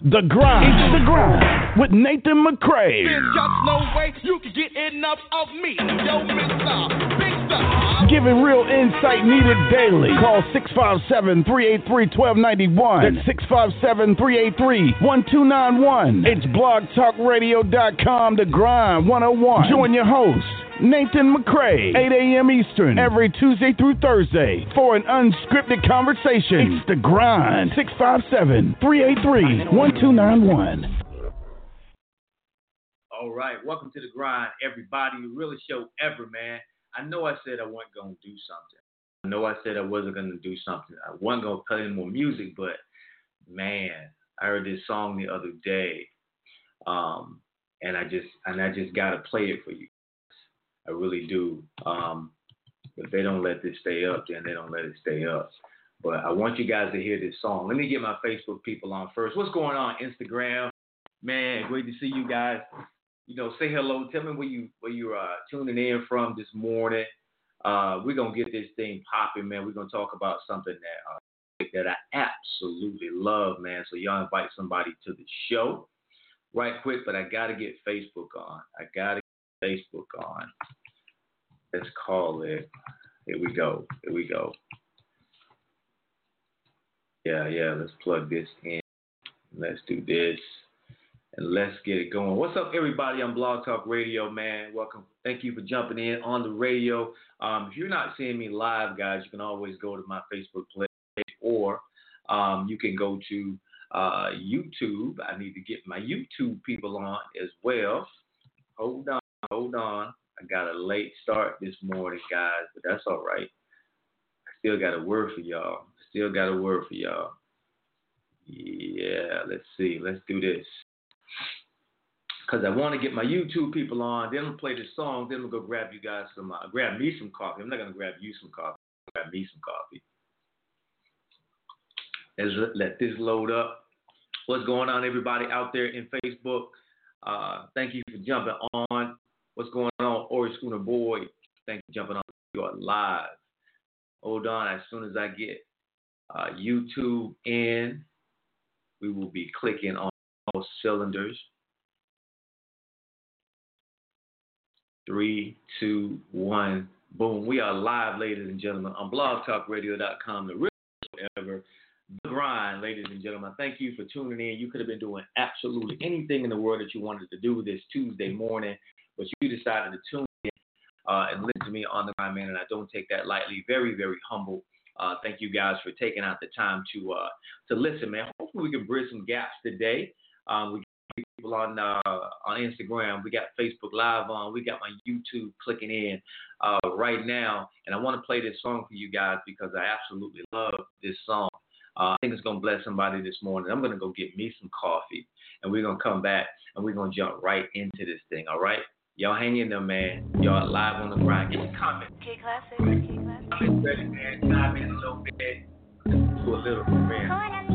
The Grind. It's The Grind with Nathan McCray. There's just no way you can get enough of me. Yo, Mr. Big Star. Giving real insight needed daily. Call 657-383-1291. That's 657-383-1291. It's blogtalkradio.com, The Grind 101. Join your host, Nathan McCray, 8 a.m. Eastern, every Tuesday through Thursday for an unscripted conversation. It's The Grind, 657-383-1291. All right, welcome to The Grind, everybody. The realest show ever, man. I know I said I wasn't going to do something. I know I said I wasn't going to do something. I wasn't going to play any more music, but, man, I heard this song the other day, and I just got to play it for you. I really do. If they don't let this stay up, then they don't let it stay up. But I want you guys to hear this song. Let me get my Facebook people on first. What's going on, Instagram? Man, great to see you guys. You know, say hello. Tell me where you are tuning in from this morning. We're gonna get this thing popping, man. We're gonna talk about something that I absolutely love, man. So y'all invite somebody to the show, right quick. But I gotta get Facebook on. Let's call it. Here we go. Yeah. Let's plug this in. Let's do this. And let's get it going. What's up, everybody? I'm Blog Talk Radio, man. Welcome. Thank you for jumping in on the radio. If you're not seeing me live, guys, you can always go to my Facebook page, or you can go to YouTube. I need to get my YouTube people on as well. Hold on. I got a late start this morning, guys, but that's all right. I still got a word for y'all. Yeah, let's see. Let's do this. Because I want to get my YouTube people on. Then we'll play this song. Then we'll go grab you guys grab me some coffee. I'm not going to grab you some coffee. Grab me some coffee. Let's let this load up. What's going on, everybody out there in Facebook? Thank you for jumping on. What's going on, Ori Schooner Boy? Thank you for jumping on. You are live. Hold on. As soon as I get YouTube in, we will be clicking on all cylinders. 3, 2, 1, boom. We are live, ladies and gentlemen, on blogtalkradio.com, the real show ever, The Grind, ladies and gentlemen. Thank you for tuning in. You could have been doing absolutely anything in the world that you wanted to do this Tuesday morning, but you decided to tune in and listen to me on The Grind, man, and I don't take that lightly. Very, very humble. Thank you guys for taking out the time to listen, man. Hopefully we can bridge some gaps today. We got people on Instagram. We got Facebook Live on. We got my YouTube clicking in right now. And I want to play this song for you guys because I absolutely love this song. I think it's going to bless somebody this morning. I'm going to go get me some coffee, and we're going to come back, and we're going to jump right into this thing, all right? Y'all hang in there, man. Y'all live on The Grind. Get your comment. K-Classic. I'm ready, man. Time in a little bit. Do a little bit.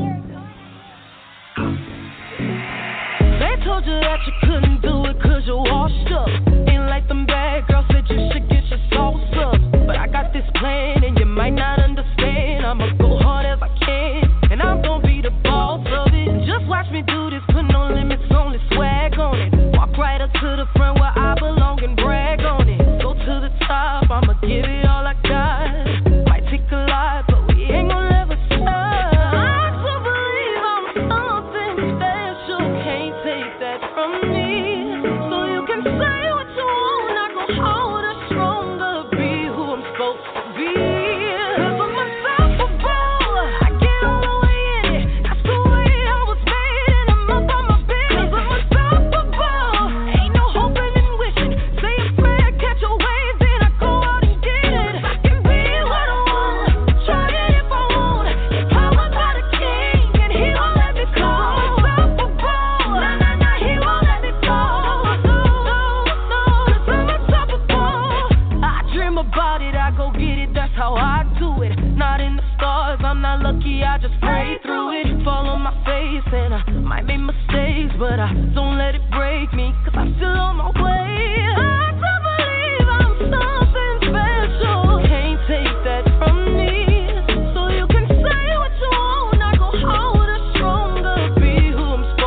They told you that you couldn't do it cause you're washed up. Ain't like them bad girls said you should get your sauce up. But I got this plan and you might not understand. I'ma go hard as I can, and I'm gonna be the boss of it. Just watch me do this, put no limits on it, swag on it. Walk right up to the front where I belong and brag on it. Go to the top, I'ma give it all I got. Might take a lot, but we ain't gonna ever stop. I still believe I'm something special. Can't take that from me. So you can say what you want, I go harder, stronger, be who I'm supposed to be. 'Cause I'm unstoppable. I get all the way in it. That's the way I was made, and I'm up on my business. 'Cause I'm unstoppable. Ain't no hoping and wishing. Say a prayer, catch a wave, then I go out and get it. I can be what I want, try it if I want. Powered by the King, and He won't let me go. Unstoppable. Nah, He won't let me go. No, 'cause I'm unstoppable. I dream about it, I go get it, that's how I do it. Not in the stars, I'm not lucky, I just pray through it. Fall on my face and I might make mistakes, but I don't let it break me, 'cause I'm still on my way. I still believe I'm something special. Can't take that from me. So you can say what you want, I go harder, stronger, be who I'm supposed to be.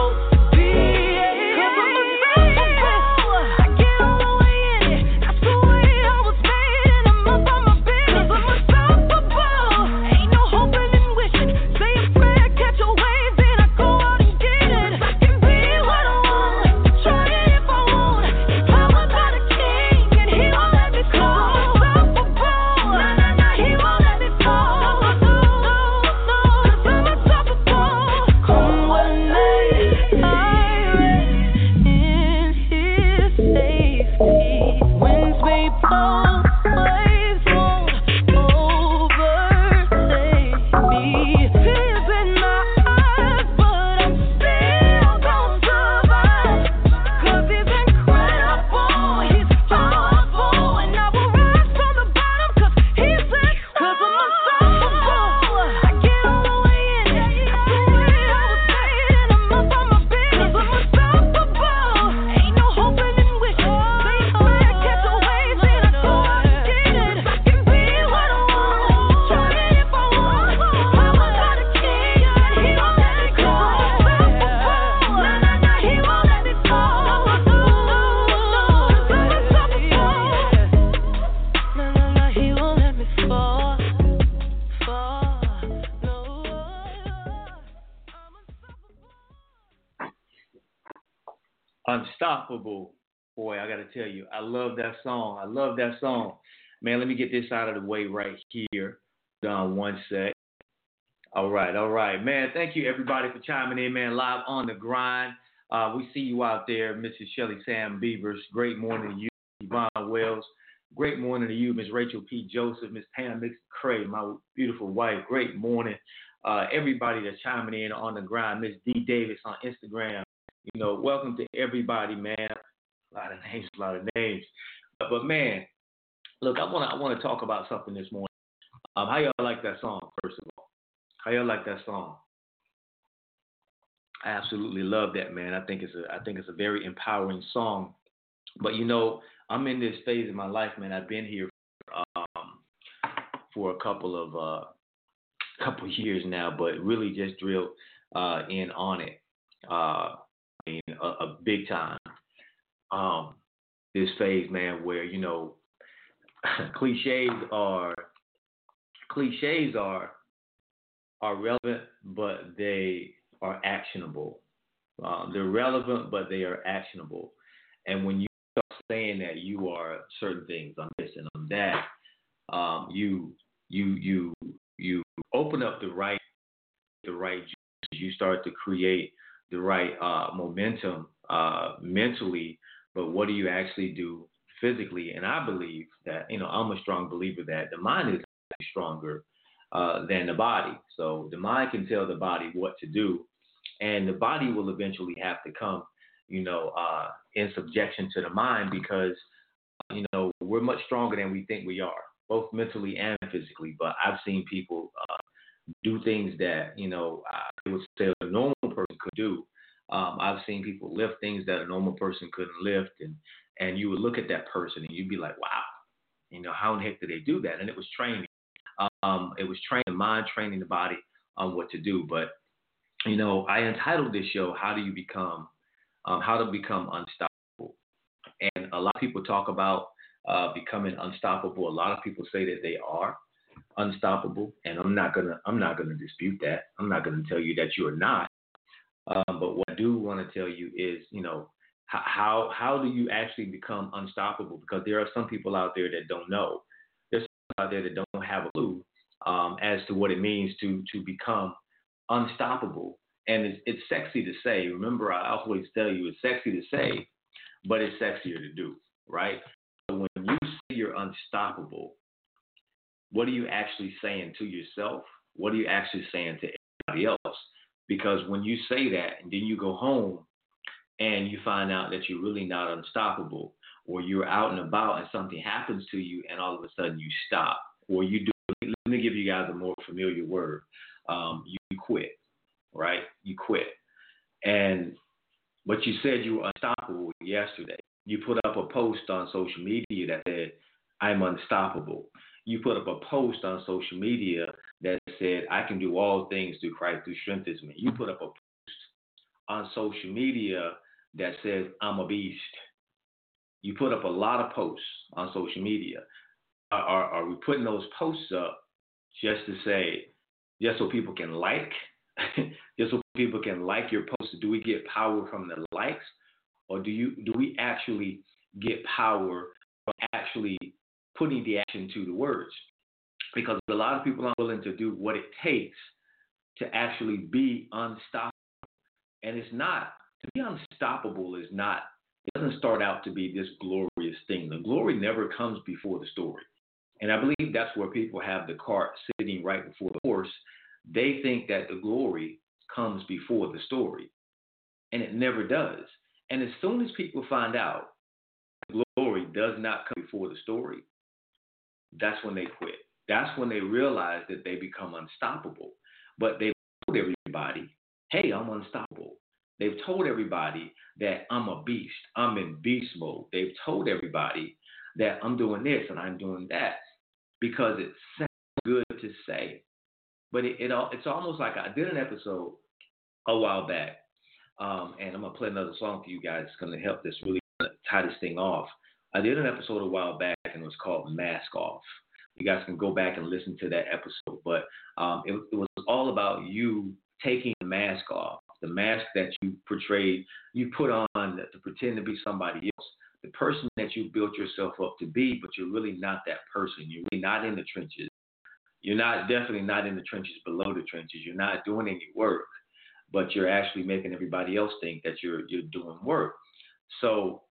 Unstoppable. Boy, I got to tell you, I love that song. I love that song. Man, let me get this out of the way right here. Down one sec. All right. Man, thank you, everybody, for chiming in, man, live on the grind. We see you out there, Mrs. Shelley Sam Beavers. Great morning to you, Yvonne Wells. Great morning to you, Miss Rachel P. Joseph, Miss Pam McCray, my beautiful wife. Great morning. Everybody that's chiming in on the grind. Miss D. Davis on Instagram. You know, welcome to everybody, man. A lot of names. But man, look, I want to talk about something this morning. How y'all like that song, first of all? How y'all like that song? I absolutely love that, man. I think it's a very empowering song. But you know, I'm in this phase of my life, man. I've been here for a couple years now, but really just drilled in on it. A big time. This phase, man, where you know, cliches are relevant, but they are actionable. They're relevant, but they are actionable. And when you start saying that you are certain things, I'm this and I'm that, you open up the right juice. You start to create the right momentum mentally. But what do you actually do physically? And I believe that, you know, I'm a strong believer that the mind is stronger than the body. So the mind can tell the body what to do, and the body will eventually have to come, you know, in subjection to the mind because, you know, we're much stronger than we think we are, both mentally and physically. But I've seen people do things that, you know, I would say a normal person could do. I've seen people lift things that a normal person couldn't lift, and you would look at that person and you'd be like, wow, you know, how in the heck did they do that? And it was training. It was training the mind, training the body on what to do. But, you know, I entitled this show, How to Become Unstoppable. And a lot of people talk about becoming unstoppable. A lot of people say that they are unstoppable, and I'm not gonna dispute that. I'm not gonna tell you that you are not. But what I do want to tell you is, you know, how do you actually become unstoppable? Because there are some people out there that don't know. There's some out there that don't have a clue as to what it means to become unstoppable. And it's sexy to say. Remember, I always tell you it's sexy to say, but it's sexier to do, right? So when you say you're unstoppable, what are you actually saying to yourself? What are you actually saying to everybody else? Because when you say that and then you go home and you find out that you're really not unstoppable, or you're out and about and something happens to you and all of a sudden you stop, or you do, let me give you guys a more familiar word. You quit, right? You quit. But you said you were unstoppable yesterday. You put up a post on social media that said, I'm unstoppable. You put up a post on social media that said, I can do all things through Christ who strengthens me. You put up a post on social media that says, I'm a beast. You put up a lot of posts on social media. Are we putting those posts up just to say, just so people can like, just so people can like your posts? Do we get power from the likes, or do we actually get power from actually putting the action to the words? Because a lot of people aren't willing to do what it takes to actually be unstoppable. And it's not, to be unstoppable is not, it doesn't start out to be this glorious thing. The glory never comes before the story. And I believe that's where people have the cart sitting right before the horse. They think that the glory comes before the story, and it never does. And as soon as people find out the glory does not come before the story, that's when they quit. That's when they realize that they become unstoppable. But they've told everybody, hey, I'm unstoppable. They've told everybody that I'm a beast. I'm in beast mode. They've told everybody that I'm doing this and I'm doing that because it sounds good to say. But it's almost like I did an episode a while back, and I'm going to play another song for you guys. It's going to help this really tie this thing off. I did an episode a while back, and it was called Mask Off. You guys can go back and listen to that episode. But it was all about you taking the mask off the mask that you portrayed, you put on to pretend to be somebody else, the person that you built yourself up to be, but you're really not that person. You're really not in the trenches. You're definitely not in the trenches below the trenches. You're not doing any work, but you're actually making everybody else think that you're doing work. So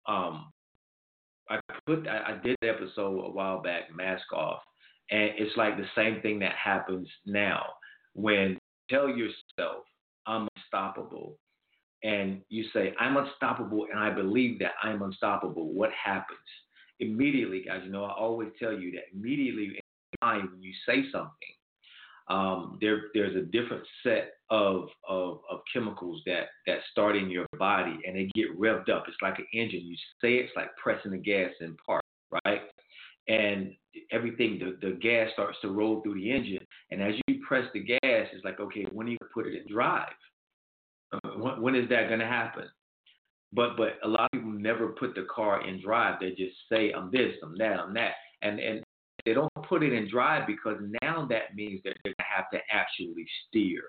I did the episode a while back, Mask Off, and it's like the same thing that happens now when you tell yourself, I'm unstoppable, and you say, I'm unstoppable, and I believe that I'm unstoppable. What happens? Immediately, guys, I always tell you that immediately in your mind when you say something, there's a different set of chemicals that start in your body, and they get revved up. It's like an engine. You say it's like pressing the gas in park, right? And everything, the gas starts to roll through the engine. And as you press the gas, it's like, okay, when are you going to put it in drive? When is that going to happen? But a lot of people never put the car in drive. They just say, I'm this, I'm that, I'm that. And they don't put it in drive because now that means that they're going to have to actually steer.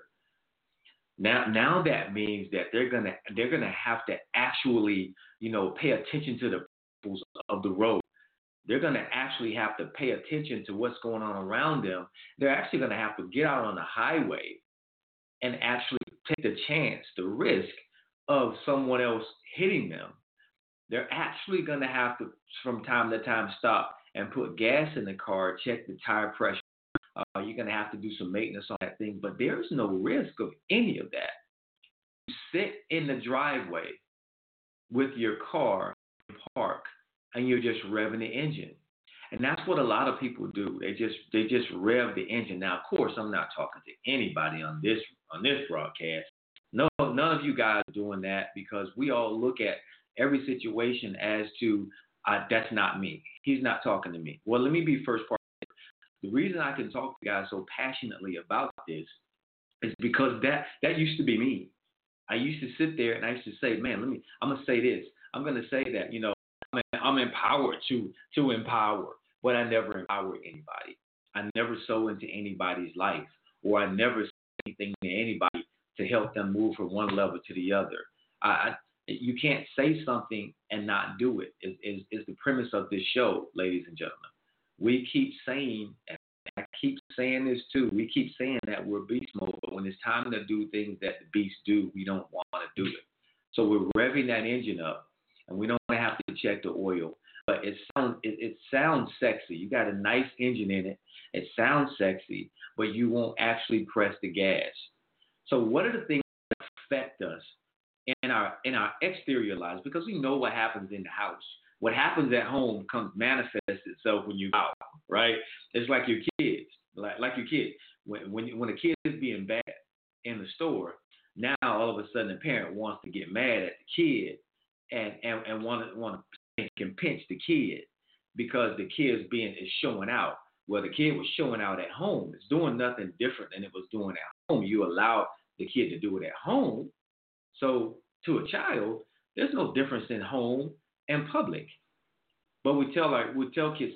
Now that means that they're gonna have to actually, pay attention to the principles of the road. They're gonna actually have to pay attention to what's going on around them. They're actually gonna have to get out on the highway and actually take the chance, the risk of someone else hitting them. They're actually gonna have to, from time to time, stop and put gas in the car, check the tire pressure. You're going to have to do some maintenance on that thing, but there's no risk of any of that. You sit in the driveway with your car, park, and you're just revving the engine. And that's what a lot of people do. They just rev the engine. Now, of course, I'm not talking to anybody on this broadcast. No, none of you guys are doing that because we all look at every situation as to, that's not me. He's not talking to me. Well, let me be first part. The reason I can talk to guys so passionately about this is because that used to be me. I used to sit there and I used to say, man, I'm going to say this. I'm going to say that, I'm empowered to empower, but I never empowered anybody. I never sow into anybody's life, or I never say anything to anybody to help them move from one level to the other. You can't say something and not do it is the premise of this show, ladies and gentlemen. We keep saying, and I keep saying this too, we keep saying that we're beast mode, but when it's time to do things that the beasts do, we don't want to do it. So we're revving that engine up, and we don't have to check the oil. But it sounds sexy. You got a nice engine in it. It sounds sexy, but you won't actually press the gas. So what are the things that affect us in our exterior lives? Because we know what happens in the house. What happens at home manifests itself when you go out, right? It's like your kids, like your kids. When a kid is being bad in the store, now all of a sudden the parent wants to get mad at the kid and want to pinch the kid because the kid is showing out. Well, the kid was showing out at home. It's doing nothing different than it was doing at home. You allow the kid to do it at home. So to a child, there's no difference in home and public. But we tell kids,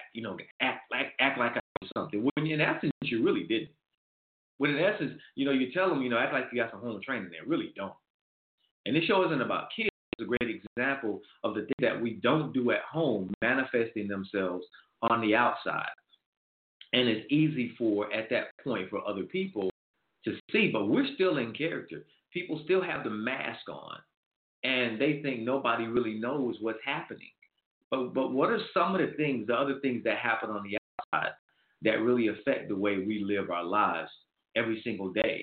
act like I do something. When in essence, you really didn't. When in essence, you tell them, act like you got some home training there. Really don't. And this show isn't about kids. It's a great example of the things that we don't do at home manifesting themselves on the outside. And it's easy at that point for other people to see, but we're still in character. People still have the mask on, and they think nobody really knows what's happening. But what are some of the other things that happen on the outside that really affect the way we live our lives every single day?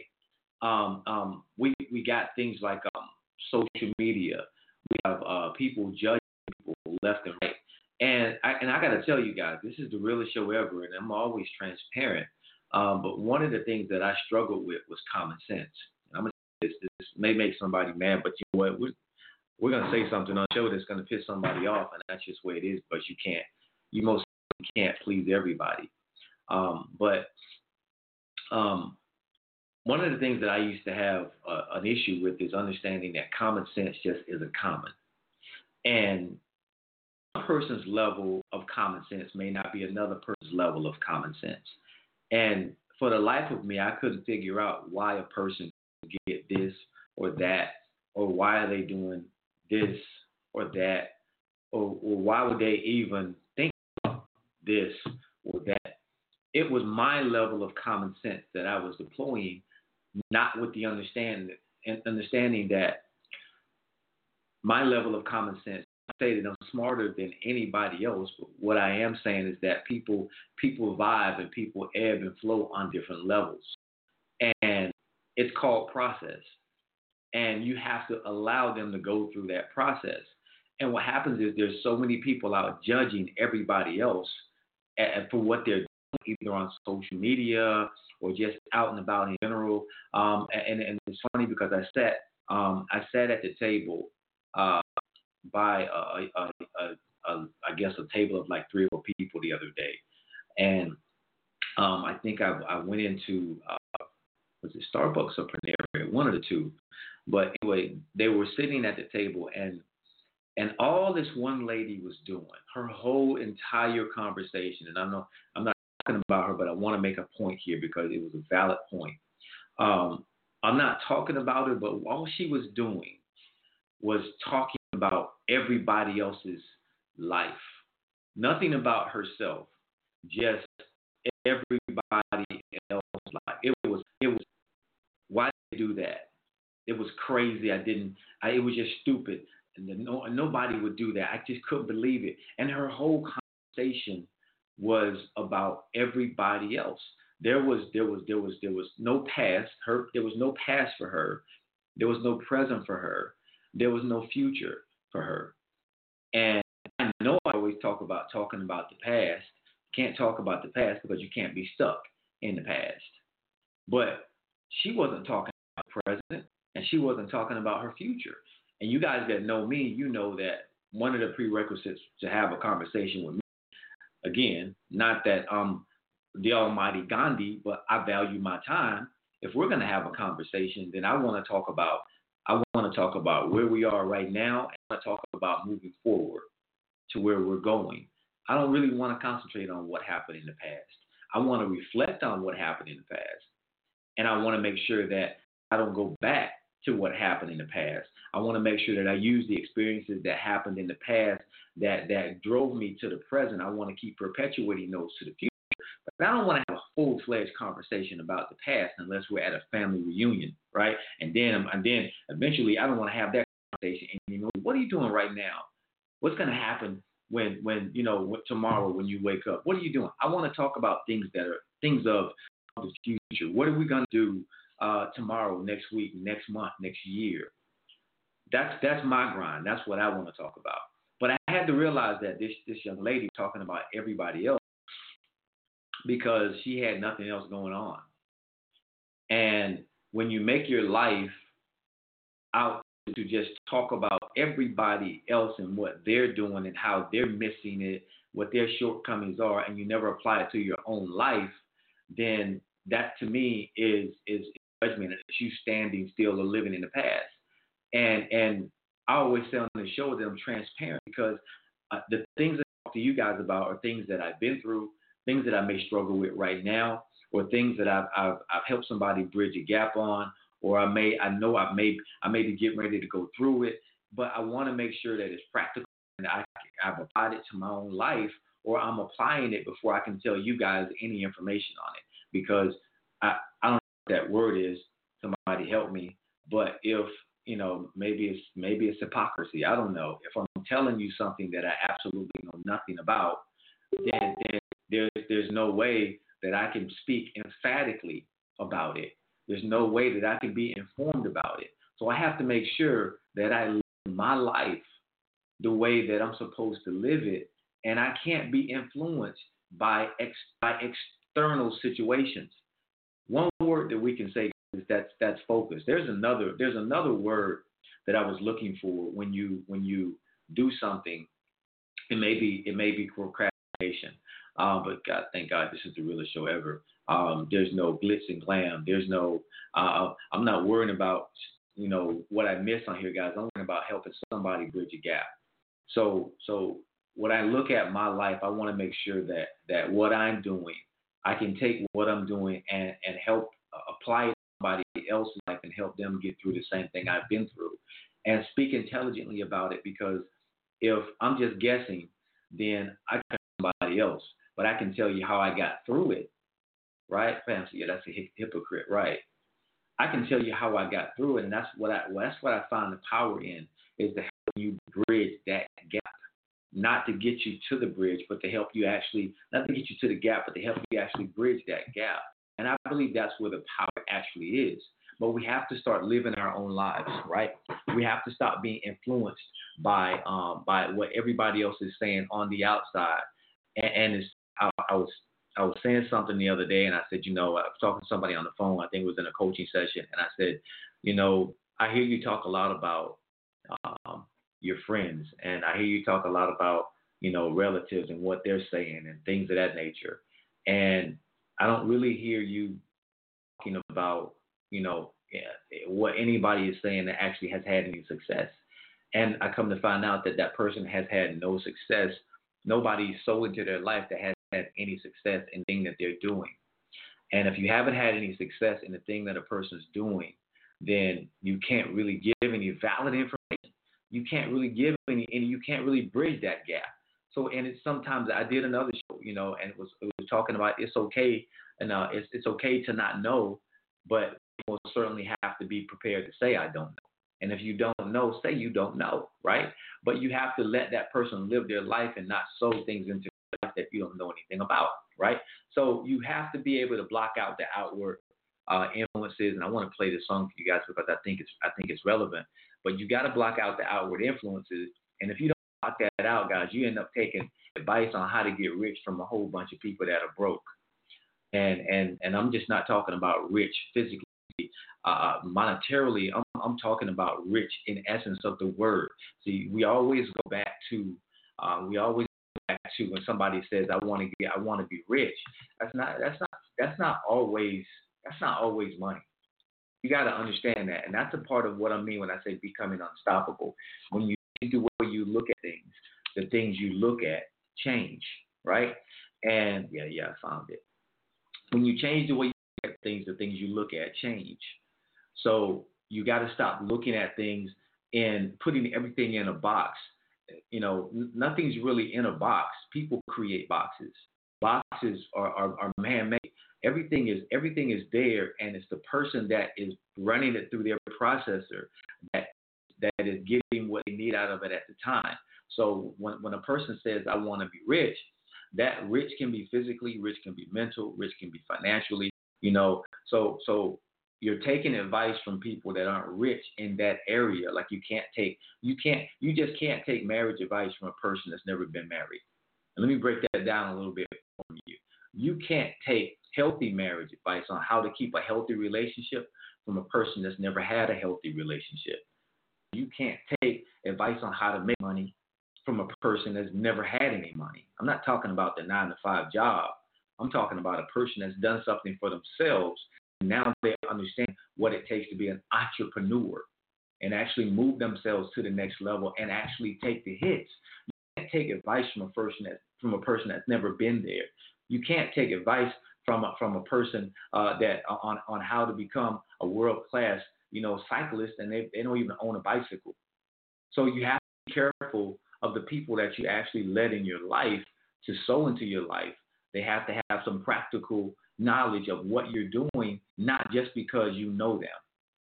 We got things like social media. We have people judging people left and right. And I got to tell you guys, this is the realest show ever, and I'm always transparent. But one of the things that I struggled with was common sense. I'm gonna say this may make somebody mad, but you know what? We're gonna say something on the show that's gonna piss somebody off, and that's just the way it is. But you most can't please everybody. But one of the things that I used to have an issue with is understanding that common sense just isn't common, and one person's level of common sense may not be another person's level of common sense. And for the life of me, I couldn't figure out why a person could get this or that, or why are they doing this or that, or why would they even think about this or that. It was my level of common sense that I was deploying, not with the understanding that my level of common sense, I say that I'm smarter than anybody else, but what I am saying is that people vibe and people ebb and flow on different levels. And it's called process. And you have to allow them to go through that process. And what happens is there's so many people out judging everybody else for what they're doing, either on social media or just out and about in general. And it's funny because I sat at the table by I guess a table of like 3 or 4 people the other day, and I think I went into was it Starbucks or Panera, one of the two. But anyway, they were sitting at the table, and all this one lady was doing, her whole entire conversation, and I know I'm not talking about her, but I want to make a point here because it was a valid point. I'm not talking about her, but all she was doing was talking about everybody else's life. Nothing about herself, just everybody else's life. It was why did they do that? It was crazy. It was just stupid. And nobody would do that. I just couldn't believe it. And her whole conversation was about everybody else. There was no past. There was no past for her. There was no present for her. There was no future for her. And I know I always talking about the past. Can't talk about the past because you can't be stuck in the past. But she wasn't talking about the present, and she wasn't talking about her future. And you guys that know me, you know that one of the prerequisites to have a conversation with me, again, not that I'm the almighty Gandhi, but I value my time. If we're going to have a conversation, then I want to talk about where we are right now, and I want to talk about moving forward to where we're going. I don't really want to concentrate on what happened in the past. I want to reflect on what happened in the past. And I want to make sure that I don't go back to what happened in the past. I want to make sure that I use the experiences that happened in the past that drove me to the present. I want to keep perpetuating those to the future. But I don't want to have a full-fledged conversation about the past unless we're at a family reunion, right? And then eventually I don't want to have that conversation anymore. What are you doing right now? What's going to happen when tomorrow when you wake up? What are you doing? I want to talk about things of the future. What are we going to do tomorrow, next week, next month, next year? That's my grind. That's what I want to talk about. But I had to realize that this young lady talking about everybody else because she had nothing else going on. And when you make your life out to just talk about everybody else and what they're doing and how they're missing it, what their shortcomings are, and you never apply it to your own life, then that to me is judgment. It's you standing still or living in the past. And I always say on the show that I'm transparent because the things that I talk to you guys about are things that I've been through, things that I may struggle with right now, or things that I've helped somebody bridge a gap on, or I may be getting ready to go through it, but I want to make sure that it's practical and I've applied it to my own life, or I'm applying it before I can tell you guys any information on it. Because I don't know what that word is. Somebody help me. But if maybe it's hypocrisy. I don't know. If I'm telling you something that I absolutely know nothing about, then there's no way that I can speak emphatically about it. There's no way that I can be informed about it. So I have to make sure that I live my life the way that I'm supposed to live it, and I can't be influenced by external situations. One word that we can say is that's focus. There's another word that I was looking for when you do something. It may be procrastination. But God, thank God, this is the realest show ever. There's no glitz and glam. There's no. I'm not worrying about what I miss on here, guys. I'm worrying about helping somebody bridge a gap. So when I look at my life, I want to make sure that what I'm doing, I can take what I'm doing and help apply it somebody else's life and help them get through the same thing I've been through, and speak intelligently about it. Because if I'm just guessing, then I can tell somebody else, but I can tell you how I got through it, right? Fancy, yeah, that's a hypocrite, right? I can tell you how I got through it, and that's what I find the power in, is to help you bridge that gap. Not to get you to the bridge, but to help you actually, not to get you to the gap, but to help you actually bridge that gap. And I believe that's where the power actually is. But we have to start living our own lives, right? We have to stop being influenced by what everybody else is saying on the outside. And it's, I was saying something the other day, and I said, I was talking to somebody on the phone. I think it was in a coaching session, and I said, I hear you talk a lot about your friends, and I hear you talk a lot about, relatives and what they're saying and things of that nature. And I don't really hear you talking about, what anybody is saying that actually has had any success. And I come to find out that person has had no success. Nobody's so into their life that has had any success in the thing that they're doing. And if you haven't had any success in the thing that a person's doing, then you can't really give any valid information. You can't really give any, you can't really bridge that gap. So, and it's sometimes I did another show, and it was talking about it's okay, and it's okay to not know, but you will certainly have to be prepared to say I don't know. And if you don't know, say you don't know, right? But you have to let that person live their life and not sow things into your life that you don't know anything about, right? So you have to be able to block out the outward influences. And I want to play this song for you guys because I think it's relevant. But you got to block out the outward influences. And if you don't block that out, guys, you end up taking advice on how to get rich from a whole bunch of people that are broke. And I'm just not talking about rich physically, monetarily. I'm talking about rich in essence of the word. See, we always go back to when somebody says I want to be rich. That's not always money. You got to understand that, and that's a part of what I mean when I say becoming unstoppable. When you change the way you look at things, the things you look at change, right? And I found it. When you change the way you look at things, the things you look at change. So you got to stop looking at things and putting everything in a box. Nothing's really in a box. People create boxes. Boxes are man-made. Everything is there, and it's the person that is running it through their processor that is getting what they need out of it at the time. So when a person says, I want to be rich, that rich can be physically, rich can be mental, rich can be financially, So you're taking advice from people that aren't rich in that area. Like you just can't take marriage advice from a person that's never been married. And let me break that down a little bit for you. You can't take healthy marriage advice on how to keep a healthy relationship from a person that's never had a healthy relationship. You can't take advice on how to make money from a person that's never had any money. I'm not talking about the 9-to-5 job. I'm talking about a person that's done something for themselves, and now they understand what it takes to be an entrepreneur and actually move themselves to the next level and actually take the hits. You can't take advice from a person that's never been there. You can't take advice from a person that on how to become a world-class, cyclist, and they don't even own a bicycle. So you have to be careful of the people that you actually let in your life to sow into your life. They have to have some practical knowledge of what you're doing, not just because you know them.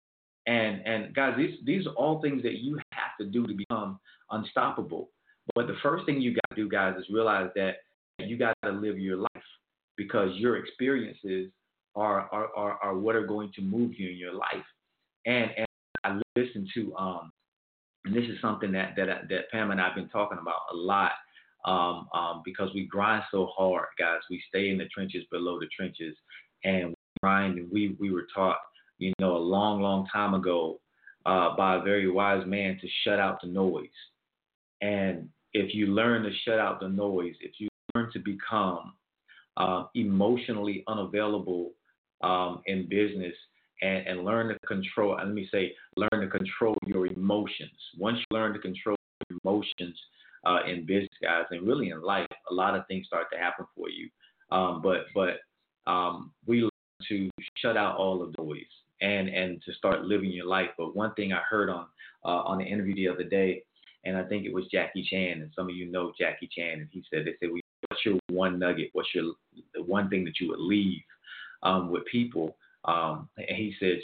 And guys, these are all things that you have to do to become unstoppable. But the first thing you got to do, guys, is realize that you got to live your life, because your experiences are what are going to move you in your life. And I listen to and this is something that Pam and I have been talking about a lot, because we grind so hard, guys. We stay in the trenches below the trenches, and we grind. And we were taught, a long time ago, by a very wise man to shut out the noise. And if you learn to shut out the noise, if you learn to become emotionally unavailable in business, and learn to control, and learn to control your emotions. Once you learn to control your emotions in business, guys, and really in life, a lot of things start to happen for you. But we learn to shut out all of the noise and to start living your life. But one thing I heard on the interview the other day, and I think it was Jackie Chan, and some of you know Jackie Chan, and they said, well, what's your one nugget? What's the one thing that you would leave with people? And he said,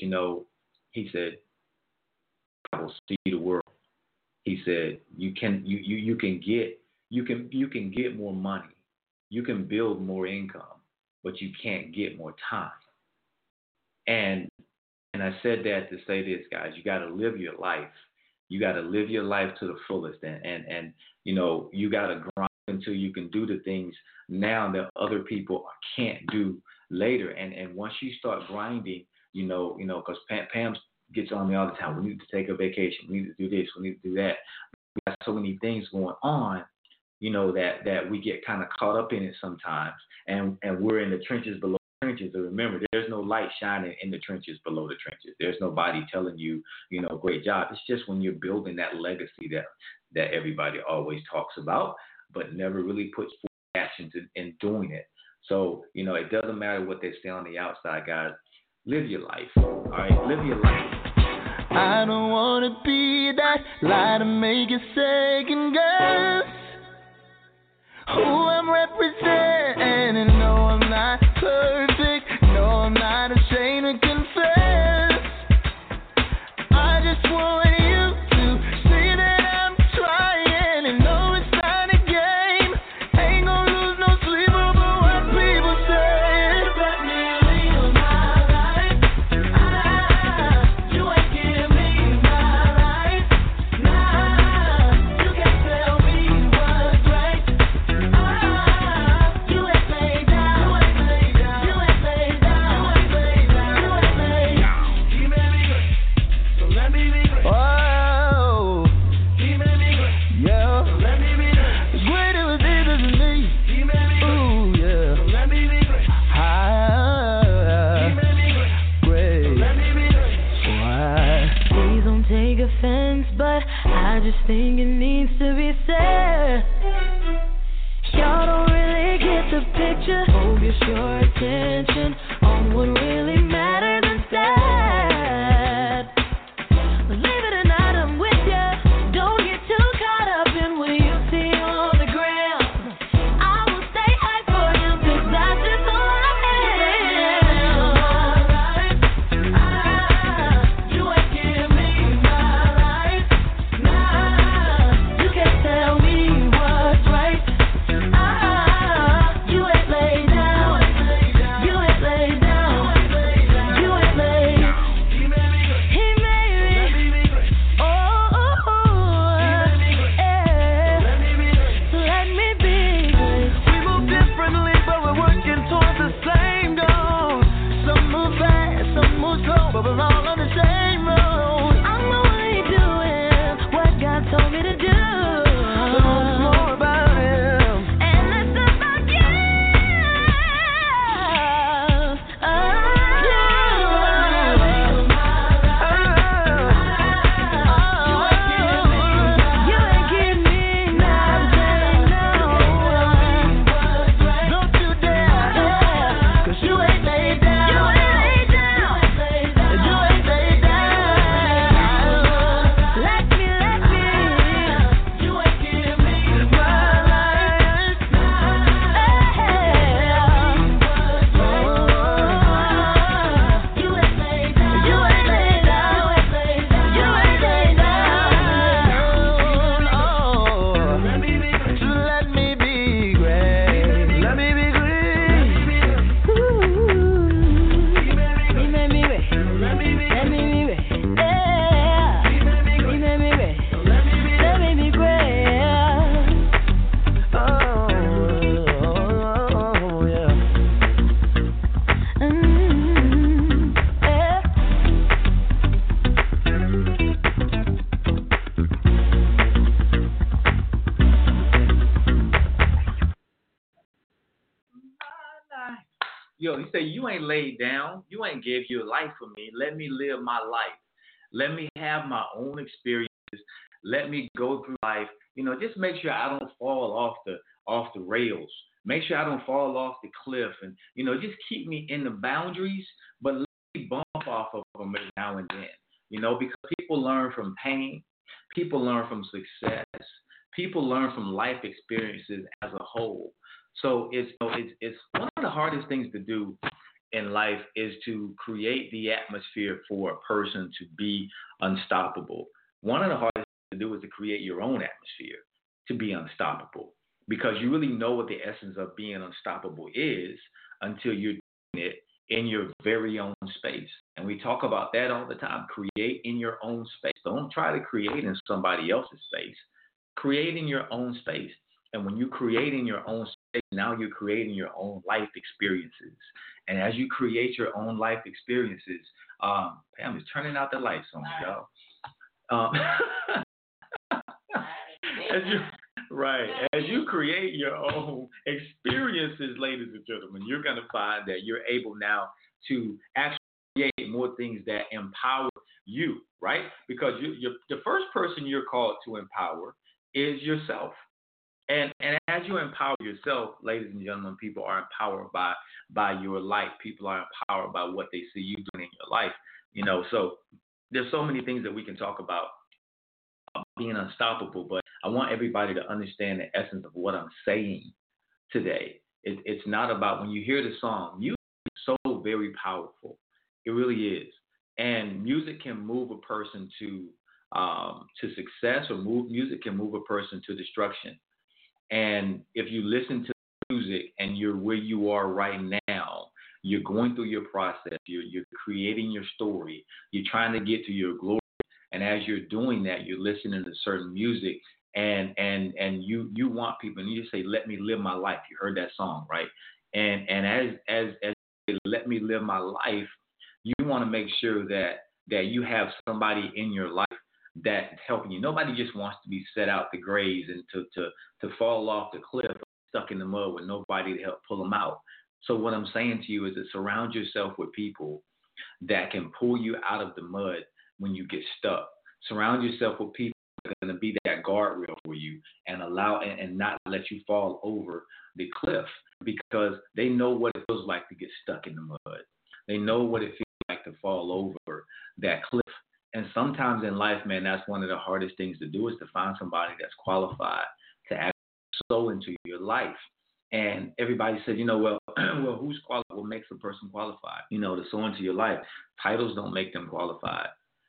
I will see the world. He said, you can get more money, you can build more income, but you can't get more time. And I said that to say this, guys, you got to live your life. You got to live your life to the fullest, and you got to grind until you can do the things now that other people can't do later. And once you start grinding, because Pam gets on me all the time. We need to take a vacation. We need to do this. We need to do that. We got so many things going on, that we get kind of caught up in it sometimes, and we're in the trenches below the trenches. And remember, there's no light shining in the trenches below the trenches. There's nobody telling you, great job. It's just when you're building that legacy that everybody always talks about, but never really puts full action in doing it. So, it doesn't matter what they say on the outside, guys. Live your life. All right, live your life. I don't want to be that lie to make you second guess who I'm representing. No, I'm not perfect. No, I'm not ashamed to confess. I just want you to see that I'm trying and know it's not a game. Ain't gonna lose no sleep over what people say. Let me live my life. You ain't give me my life. Nah, you can't tell me what's right. You ain't laid down. You ain't laid down. You ain't laid down. You ain't laid down. You ain't laid down. He made me great, so let me be great. Oh, he made me great, yeah. So let me be great. Greater within than me. He made me great. Ooh, yeah. So let me be great. He made me great. So let me be great. Why? Please don't take offense, but I just think it needs to be said. Y'all don't really get the picture. Focus your attention on what really matters instead. Believe it or not, I'm with ya. Don't get too caught up in what you see on the ground. I will stay high for you, 'cause that's just who I am. You ain't give me my life. Nah, you can't tell me what's right. You ain't laid down. You ain't laid down. You ain't laid. He made me. Oh, yeah. So let me be great. We move differently, but we're working towards the same goal. Some move fast, some move slow, but we're all on the same road. I'm only doing what God told me to do. So it's more about Him, and less about you. You ain't give me nothing, no. Don't you dare, 'cause you ain't laid down. You ain't laid down. You ain't laid down. Let me. You ain't give me my life. You ain't laid down. You ain't laid down. You ain't laid down. Oh, let me be great. Let me be great. Let me be great. He made me great. Let me be great. Yeah. He made me great. Let me be great. Oh, yeah. Yeah. Yo, he said, you ain't laid down. You ain't gave your life for me. Let me live my life. Let me have my own experiences. Let me go through life. Just make sure I don't fall off the rails. Make sure I don't fall off the cliff. And, just keep me in the boundaries, but let me bump off of them every now and then, because people learn from pain, people learn from success, people learn from life experiences as a whole. So it's one of the hardest things to do in life is to create the atmosphere for a person to be unstoppable. One of the hardest things to do is to create your own atmosphere to be unstoppable, because you really know what the essence of being unstoppable is until you're doing it in your very own space. And we talk about that all the time. Create in your own space. Don't try to create in somebody else's space. Create in your own space. And when you create in your own space, now you're creating your own life experiences. And as you create your own life experiences, Pam is turning out the lights on me, y'all. As you create your own experiences, ladies and gentlemen, you're going to find that you're able now to actually create more things that empower you, right? Because the first person you're called to empower is yourself. And as you empower yourself, ladies and gentlemen, people are empowered by your life. People are empowered by what they see you doing in your life. So there's so many things that we can talk about being unstoppable, but I want everybody to understand the essence of what I'm saying today. It's not about, when you hear the song, music is so very powerful. It really is. And music can move a person to success, or music can move a person to destruction. And if you listen to music and you're where you are right now, you're going through your process, you're creating your story, you're trying to get to your glory. And as you're doing that, you're listening to certain music, and you want people, and you just say, let me live my life. You heard that song, right? And as you say, let me live my life, you want to make sure that you have somebody in your life that's helping you. Nobody just wants to be set out to graze and to fall off the cliff, stuck in the mud with nobody to help pull them out. So what I'm saying to you is to surround yourself with people that can pull you out of the mud when you get stuck. Surround yourself with people that are going to be that guardrail for you and allow and not let you fall over the cliff, because they know what it feels like to get stuck in the mud. They know what it feels like to fall over that cliff. And sometimes in life, man, that's one of the hardest things to do, is to find somebody that's qualified to actually sow into your life. And everybody said, well, who's qualified? What makes a person qualified? To sow into your life. Titles don't make them qualified.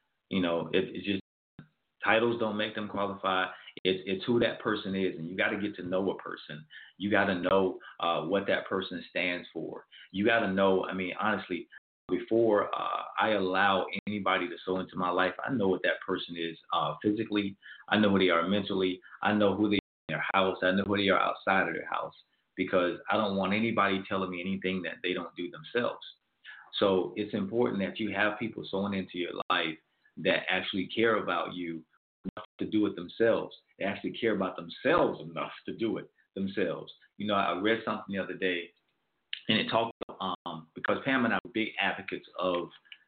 It's just, titles don't make them qualified. It's who that person is, and you got to get to know a person. You got to know what that person stands for. You got to know. I mean, honestly, before I allow anybody to sow into my life, I know what that person is physically. I know who they are mentally. I know who they are in their house. I know who they are outside of their house, because I don't want anybody telling me anything that they don't do themselves. So it's important that you have people sowing into your life that actually care about you enough to do it themselves. They actually care about themselves enough to do it themselves. I read something the other day, and it talked because Pam and I were big advocates of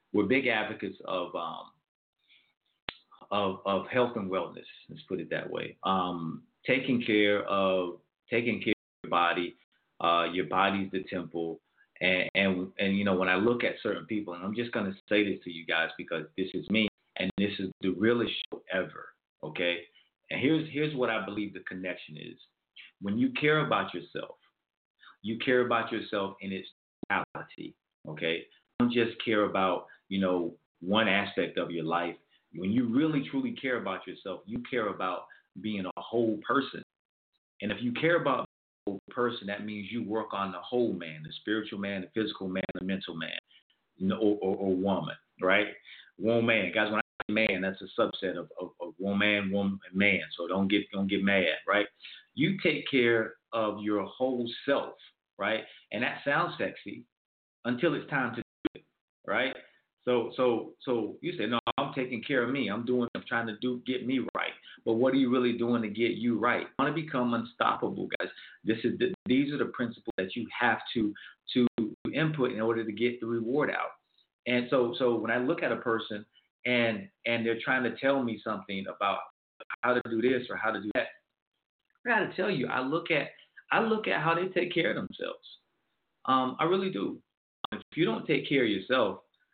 health and wellness. Let's put it that way. Taking care of your body. Your body's the temple. And when I look at certain people, and I'm just going to say this to you guys because this is me, and this is the realest show ever, okay? And here's what I believe the connection is. When you care about yourself, you care about yourself in its totality, okay? Don't just care about, one aspect of your life. When you really, truly care about yourself, you care about being a whole person. And if you care about a whole person, that means you work on the whole man, the spiritual man, the physical man, the mental man, or woman, right? One man. Guys, when I say man, that's a subset of woman, man. So don't get mad, right? You take care of your whole self, right? And that sounds sexy until it's time to do it, right? So you say, no, I'm taking care of me. I'm trying to get me right. But what are you really doing to get you right? You want to become unstoppable, guys. These are the principles that you have to input in order to get the reward out. And so when I look at a person and they're trying to tell me something about how to do this or how to do that, I got to tell you, I look at how they take care of themselves. I really do. If you don't take care of yourself,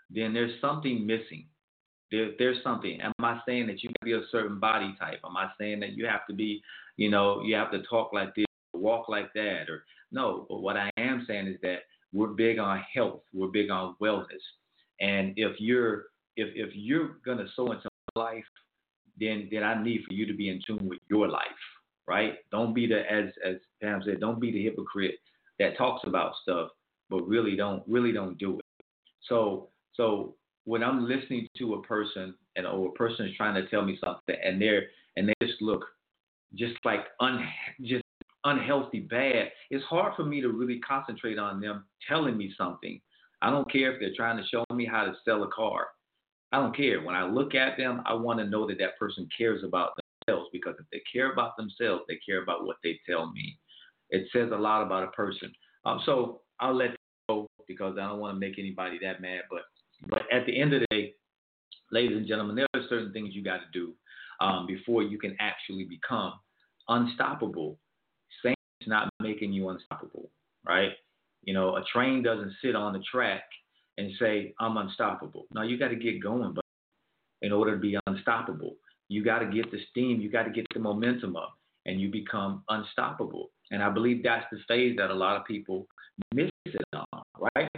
then there's something missing. There's something. Am I saying that you have to be a certain body type? Am I saying that you have to be, you have to talk like this, or walk like that? Or no, but what I am saying is that we're big on health. We're big on wellness. And if you're gonna sow into my life, then I need for you to be in tune with your life, right? Don't be as Pam said, don't be the hypocrite that talks about stuff but really don't do it. So when I'm listening to a person or a person is trying to tell me something and they just look just like just unhealthy, bad, it's hard for me to really concentrate on them telling me something. I don't care if they're trying to show me how to sell a car. I don't care. When I look at them, I want to know that person cares about themselves, because if they care about themselves, they care about what they tell me. It says a lot about a person. So I'll let it go because I don't want to make anybody that mad. But at the end of the day, ladies and gentlemen, there are certain things you got to do before you can actually become unstoppable. Saying it's not making you unstoppable, right? A train doesn't sit on the track and say, I'm unstoppable. No, you got to get going, but in order to be unstoppable, you got to get the steam, you got to get the momentum up, and you become unstoppable. And I believe that's the phase that a lot of people miss it on, right?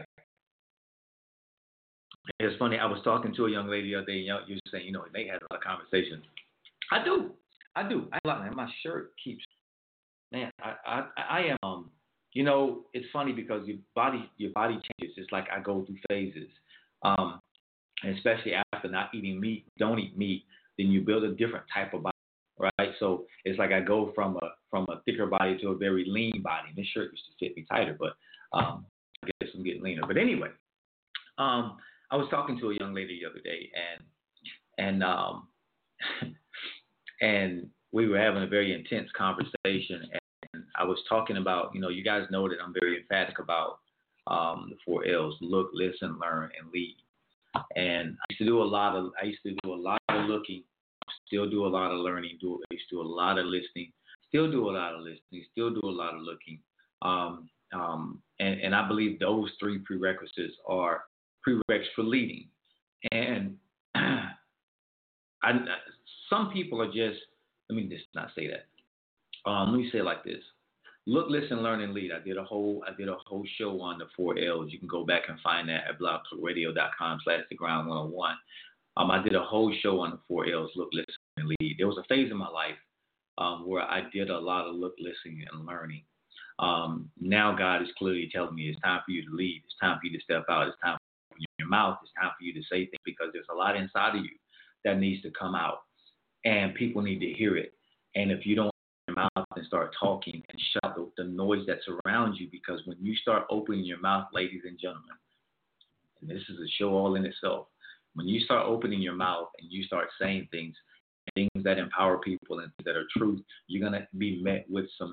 It's funny, I was talking to a young lady the other day, you were saying, they had a lot of conversations. I do. And my shirt keeps, man, I am, it's funny because your body changes. It's like I go through phases, and especially after not eating meat, don't eat meat, then you build a different type of body, right? So it's like I go from a thicker body to a very lean body. This shirt used to fit me tighter, but I guess I'm getting leaner. But anyway, I was talking to a young lady the other day, and we were having a very intense conversation. And I was talking about, you guys know that I'm very emphatic about the 4 L's: look, listen, learn, and lead. And I used to do a lot of looking, still do a lot of learning, I used to do a lot of listening, still do a lot of listening, still do a lot of looking. And I believe those 3 prerequisites are prereqs for leading. And some people are just, let me just not say that. Let me say it like this: look, listen, learn, and lead. I did a whole show on the 4 L's. You can go back and find that at blogtalkradio.com/thegrind101. I did a whole show on the 4 L's: look, listen, and lead. There was a phase in my life where I did a lot of look, listening, and learning. Now God is clearly telling me it's time for you to lead. It's time for you to step out. It's time for you to open your mouth. It's time for you to say things, because there's a lot inside of you that needs to come out, and people need to hear it. And if you don't open your mouth and start talking and shut out the noise that surrounds you, because when you start opening your mouth, ladies and gentlemen, and this is a show all in itself, when you start opening your mouth and you start saying things that empower people and that are truth, you're gonna be met with some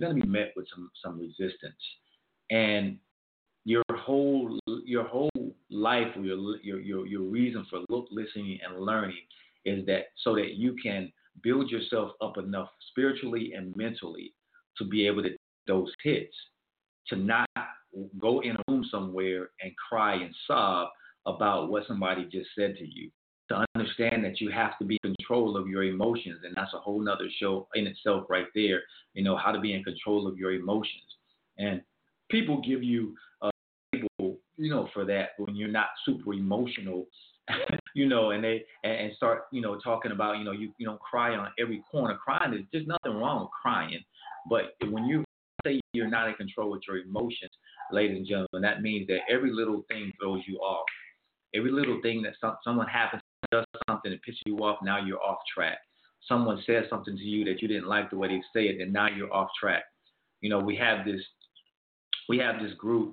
resistance, and your whole life, or your reason for listening and learning is that so that you can build yourself up enough spiritually and mentally to be able to take those hits, to not go in a room somewhere and cry and sob about what somebody just said to you, to understand that you have to be in control of your emotions. And that's a whole nother show in itself right there, how to be in control of your emotions. And people give you a label, for that when you're not super emotional, and start, talking about, you don't cry on every corner. Crying is just nothing wrong with crying. But when you say you're not in control with your emotions, ladies and gentlemen, that means that every little thing throws you off. Every little thing that someone happens, does something that pisses you off, now you're off track. Someone says something to you that you didn't like the way they say it, and now you're off track. We have this group,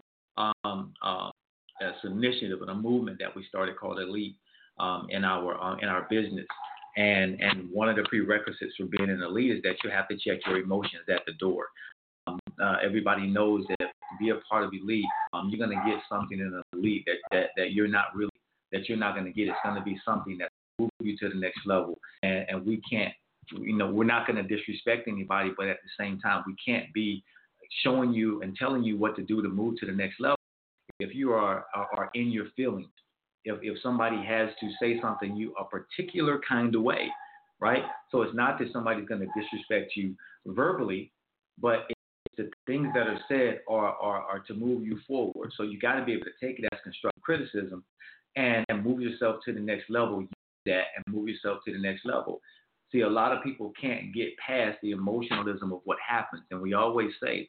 it's an initiative and a movement that we started called Elite in our business. And one of the prerequisites for being an elite is that you have to check your emotions at the door. Everybody knows that to be a part of Elite, you're going to get something in an elite that you're not going to get. It's going to be something that will move you to the next level. And we can't, we're not going to disrespect anybody, but at the same time, we can't be showing you and telling you what to do to move to the next level if you are in your feelings. if somebody has to say something you a particular kind of way, right? So it's not that somebody's going to disrespect you verbally, but it's the things that are said are to move you forward. So you got to be able to take it as constructive criticism and move yourself to the next level. Use that and move yourself to the next level. See, a lot of people can't get past the emotionalism of what happens, and we always say,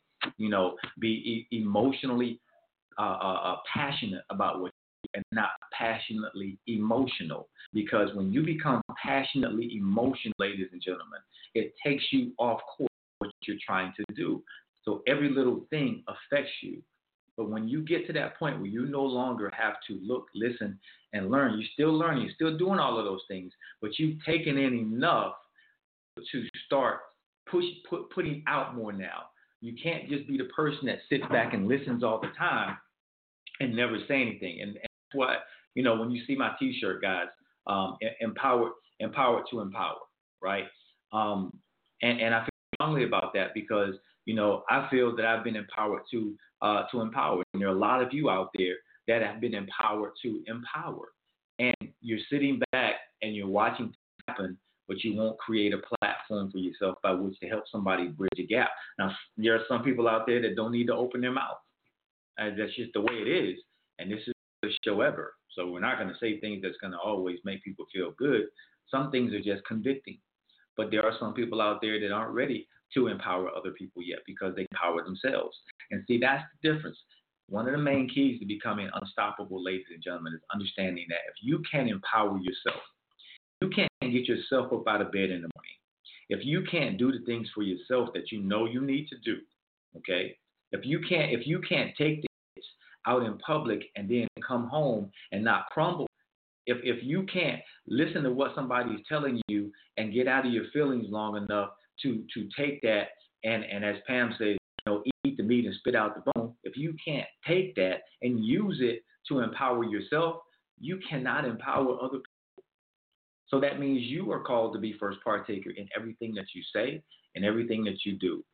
be emotionally passionate about what you do and not passionately emotional. Because when you become passionately emotional, ladies and gentlemen, it takes you off course what you're trying to do. So every little thing affects you. But when you get to that point where you no longer have to look, listen, and learn, you're still learning, you're still doing all of those things, but you've taken in enough to start putting out more now. You can't just be the person that sits back and listens all the time and never say anything. And that's what, when you see my T-shirt, guys, empowered to empower, right? And I feel strongly about that because, I feel that I've been empowered to empower. And there are a lot of you out there that have been empowered to empower. And you're sitting back and you're watching things happen, but you won't create a platform for yourself by which to help somebody bridge a gap. Now, there are some people out there that don't need to open their mouth. That's just the way it is. And this is the show ever. So we're not going to say things that's going to always make people feel good. Some things are just convicting. But there are some people out there that aren't ready to empower other people yet because they empower themselves. And see, that's the difference. One of the main keys to becoming unstoppable, ladies and gentlemen, is understanding that if you can empower yourself, you can't get yourself up out of bed in the morning. If you can't do the things for yourself that you know you need to do, okay? If you can't take the hits out in public and then come home and not crumble, if you can't listen to what somebody's telling you and get out of your feelings long enough to take that and as Pam says, eat the meat and spit out the bone, if you can't take that and use it to empower yourself, you cannot empower other people. So that means you are called to be first partaker in everything that you say and everything that you do.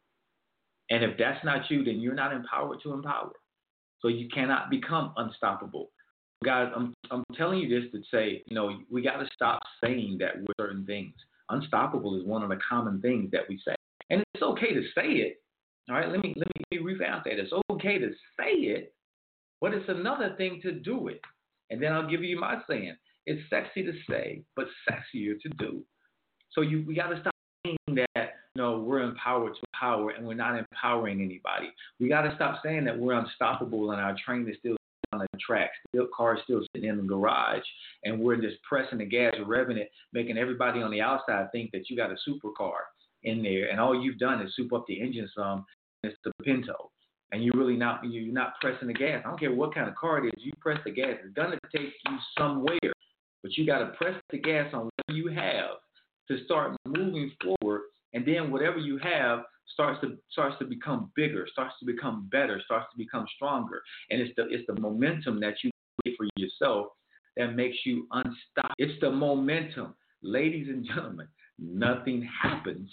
And if that's not you, then you're not empowered to empower. So you cannot become unstoppable. Guys, I'm telling you this to say, we got to stop saying that we're certain things. Unstoppable is one of the common things that we say. And it's okay to say it. All right, let me revamp that. It's okay to say it, but it's another thing to do it. And then I'll give you my saying. It's sexy to say, but sexier to do. So we got to stop saying that, we're empowered to empower and we're not empowering anybody. We got to stop saying that we're unstoppable and our train is still on the track, cars still sitting in the garage, and we're just pressing the gas, revving it, making everybody on the outside think that you got a supercar in there, and all you've done is soup up the engine some, and it's the Pinto, and you're not pressing the gas. I don't care what kind of car it is, you press the gas. It's gonna take you somewhere, but you got to press the gas on what you have to start moving forward, and then whatever you have starts to become bigger, starts to become better, starts to become stronger. And it's the momentum that you get for yourself that makes you unstoppable. It's the momentum. Ladies and gentlemen, nothing happens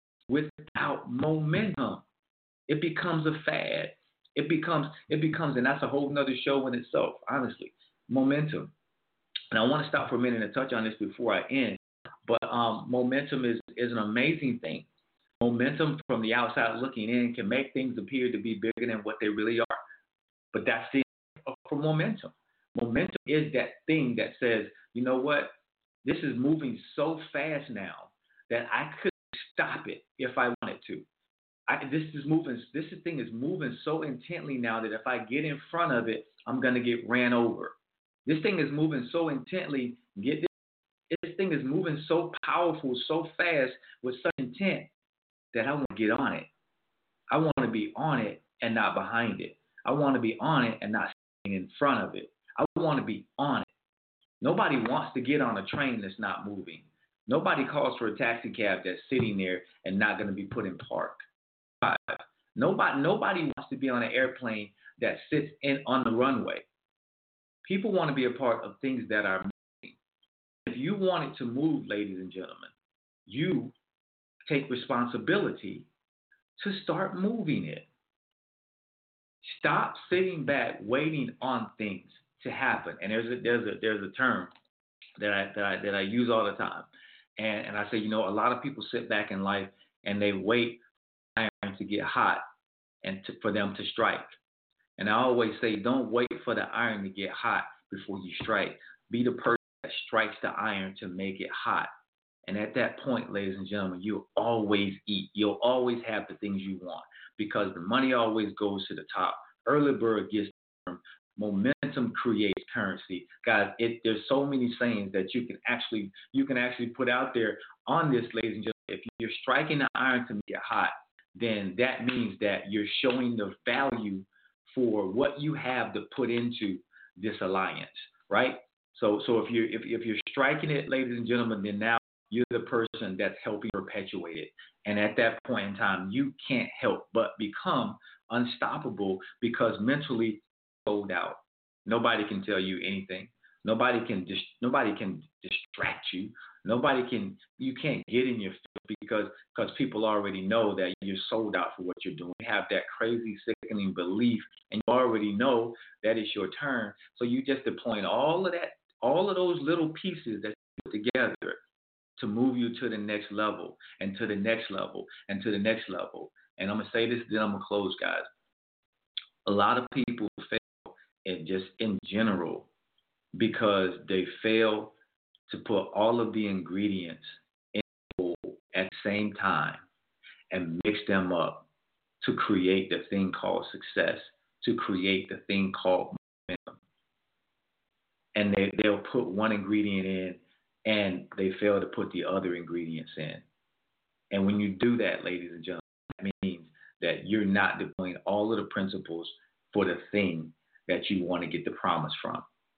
without momentum. It becomes a fad. It becomes, and that's a whole nother show in itself, honestly. Momentum. And I want to stop for a minute and touch on this before I end. But momentum is an amazing thing. Momentum from the outside looking in can make things appear to be bigger than what they really are. But that's the for momentum. Momentum is that thing that says, you know what? This is moving so fast now that I could stop it if I wanted to. This thing is moving so intently now that if I get in front of it, I'm going to get ran over. This thing is moving so intently. This thing is moving so powerful, so fast with such intent that I want to get on it. I want to be on it and not behind it. I want to be on it and not sitting in front of it. I want to be on it. Nobody wants to get on a train that's not moving. Nobody calls for a taxi cab that's sitting there and not going to be put in park. Nobody wants to be on an airplane that sits on the runway. People want to be a part of things that are moving. If you want it to move, ladies and gentlemen, you take responsibility to start moving it. Stop sitting back waiting on things to happen. And there's a term that I use all the time, and I say, a lot of people sit back in life and they wait for iron to get hot and for them to strike. And I always say, don't wait for the iron to get hot before you strike. Be the person that strikes the iron to make it hot. And at that point, ladies and gentlemen, you'll always eat. You'll always have the things you want because the money always goes to the top. Early bird gets the worm. Momentum creates currency. Guys, there's so many sayings that you can actually put out there on this, ladies and gentlemen. If you're striking the iron to make it hot, then that means that you're showing the value for what you have to put into this alliance, right? So if you're striking it, ladies and gentlemen, then now you're the person that's helping perpetuate it. And at that point in time, you can't help but become unstoppable because mentally sold out. Nobody can tell you anything. Nobody can distract you. You can't get in your face because people already know that you're sold out for what you're doing. You have that crazy, sickening belief, and you already know that it's your turn. So you just deploying all of those little pieces that you put together to move you to the next level and to the next level and to the next level. And I'm gonna say this, then I'm gonna close, guys. A lot of people fail in general because they fail to put all of the ingredients in a bowl at the same time and mix them up to create the thing called success, to create the thing called momentum. And they'll put one ingredient in and they fail to put the other ingredients in. And when you do that, ladies and gentlemen, that means that you're not deploying all of the principles for the thing that you want to get the promise from.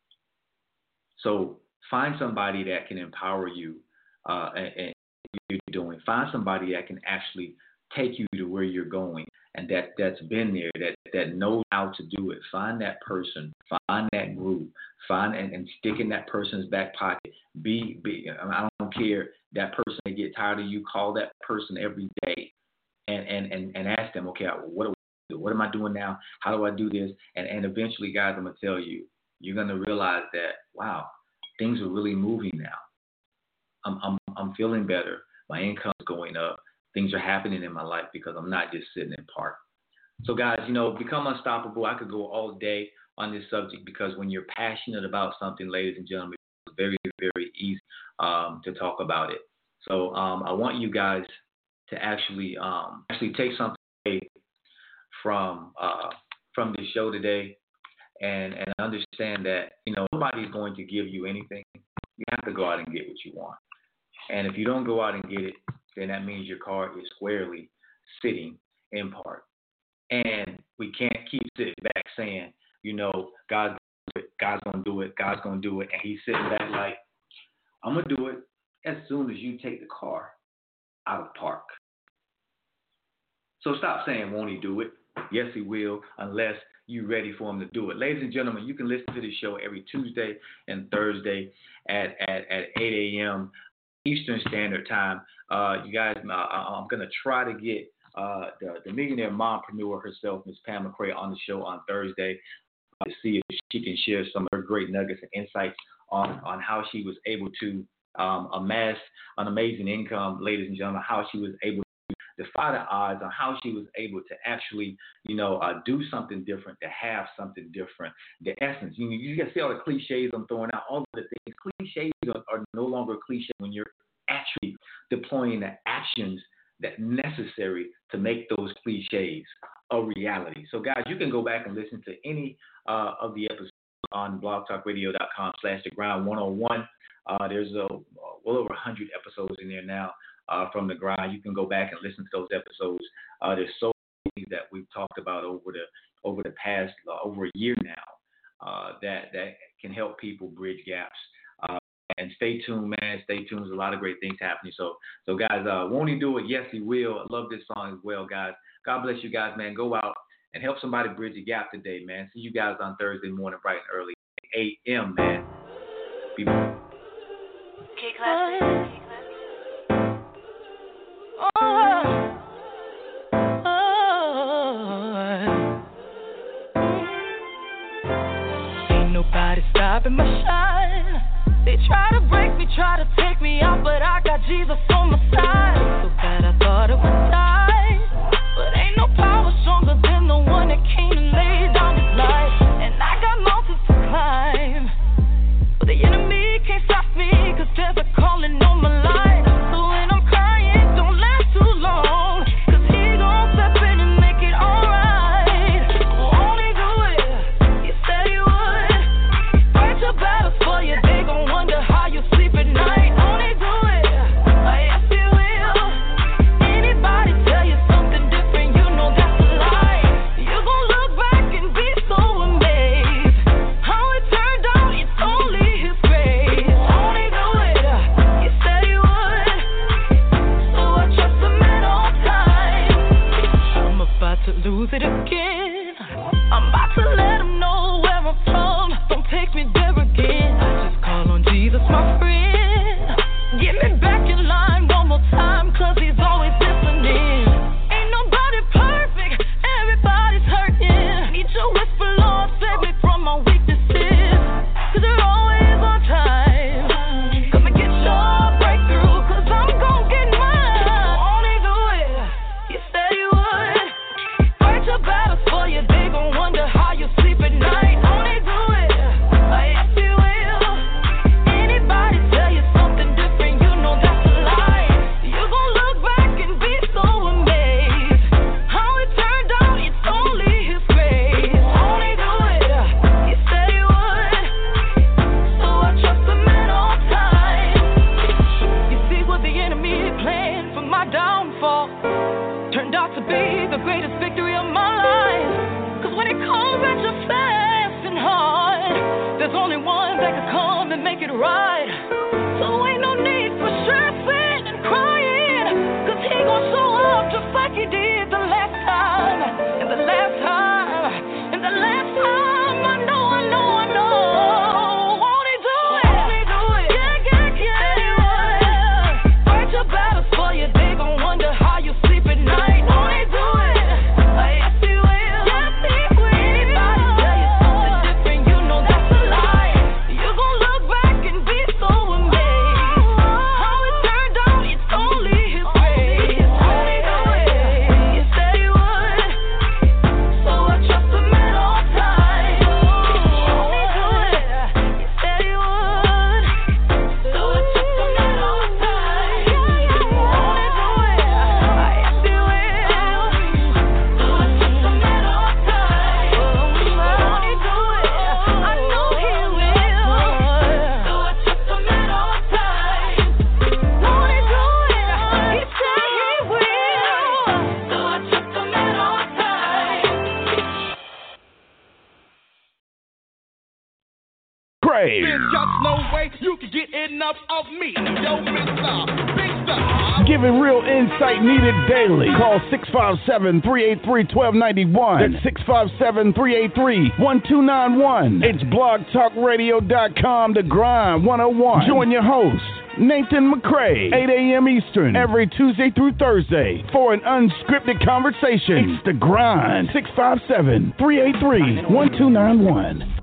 So find somebody that can empower you and what you're doing. Find somebody that can actually take you to where you're going and that's been there, that knows how to do it. Find that person, find that group, find and stick in that person's back pocket. I don't care, that person that get tired of you, call that person every day and ask them, okay, what do I do? What am I doing now? How do I do this? And eventually, guys, I'm going to tell you, you're going to realize that, wow, things are really moving now. I'm feeling better. My income's going up. Things are happening in my life because I'm not just sitting in park. So, guys, become unstoppable. I could go all day on this subject because when you're passionate about something, ladies and gentlemen, it's very, very easy to talk about it. So I want you guys to actually take something away from this show today and understand that, nobody's going to give you anything. You have to go out and get what you want. And if you don't go out and get it, then that means your car is squarely sitting in park. And we can't keep sitting back saying, God's going to do it, God's going to do it. And he's sitting back like, I'm going to do it as soon as you take the car out of park. So stop saying, won't he do it? Yes, he will, unless you're ready for him to do it. Ladies and gentlemen, you can listen to this show every Tuesday and Thursday at 8 a.m. Eastern Standard Time. You guys, I'm going to try to get the millionaire mompreneur herself, Ms. Pam McCray, on the show on Thursday to see if she can share some of her great nuggets and insights on how she was able to amass an amazing income, ladies and gentlemen, how she was able to defy the odds, on how she was able to actually, do something different, to have something different. The essence, you can see all the cliches I'm throwing out, all of the things. Cliches are no longer cliche when you're actually deploying the actions that necessary to make those cliches a reality. So, guys, you can go back and listen to any of the episodes on blogtalkradio.com/thegrind101. There's well over 100 episodes in there now from The Grind. You can go back and listen to those episodes. There's so many that we've talked about over the past over a year now that can help people bridge gaps. And stay tuned, man. Stay tuned. There's a lot of great things happening. So guys, won't he do it? Yes, he will. I love this song as well, guys. God bless you guys, man. Go out and help somebody bridge the gap today, man. See you guys on Thursday morning, bright and early, 8 a.m., man. Be back. K-Classic. Ain't nobody stopping my shine. They try to break me, try to take me out, but I got Jesus on my side. So bad I thought it would die, but ain't no power stronger than the one that came and laid down his life. And I got mountains to climb, but the enemy can't stop me, 'cause there's a calling on my life. So when I'm crying, don't last too long, 'cause he gon' step in and make it alright. Won't he do it? He said he would. Fight your battles for you, they gon' wonder how you sleep at night. Won't he do it? Yes, he will. Anybody tell you something different, you know that's a lie. You gon' look back and be so amazed how it turned out, it's only his grace. Won't he do it? He said he would. So I trust him at all times. I'm about to lose it again. I'm about to let him know where I'm from. Don't take me there again. I just call on Jesus, my friend. Get me back in line one more time, 'cause he's always listening. Ain't nobody perfect, everybody's hurting. Need your whisper, Lord, save me from my weaknesses, 'cause you're always on time. Come and get your breakthrough, 'cause I'm gon' get mine. Won't he do it? He said he would. Fight your battles for you, they gon' wonder how you sleep at night. Won't he do it? Yes, he will. Anybody tell you something different, you know that's a lie. You gon' look back and be so amazed how it turned out, it's only his grace. Won't he do it? He said he would. So I trust him at all times. You see what the enemy planned for my downfall turned out to be the greatest victory of my life. 'Cause when it comes at you fast and hard, there's only one that can come and make it right. So ain't no need for stressing and crying, 'cause he gon' show up just like he did the last time. And the last time, and the last time, I know. Won't he do it? Won't he do it? Yeah. Said he would. Fight your battles for you, they gon' wonder how you sleep at night. Won't he do it? Yes, he will. Yes, he will. Anybody tell you something different, you know that's a lie. You gon' look back and be so amazed how it turned out, it's only his grace. Won't he do it? He said he would. So I trust him at all times. Won't he do it? He said he would. So I trust him at all times. Won't he do it? Yes, he will. So I trust him at all times. Won't he do it? I know he will. So I trust him at all times. Won't he do it? He said he will. So I trust him at all times. Crave. There's just no way you can get enough of me. Yo, Mr. Big Star. Giving real insight needed daily. Call 657-383-1291. That's 657-383-1291. It's blogtalkradio.com, The Grind 101. Join your host, Nathan McCray, 8 a.m. Eastern, every Tuesday through Thursday for an unscripted conversation. It's The Grind, 657-383-1291.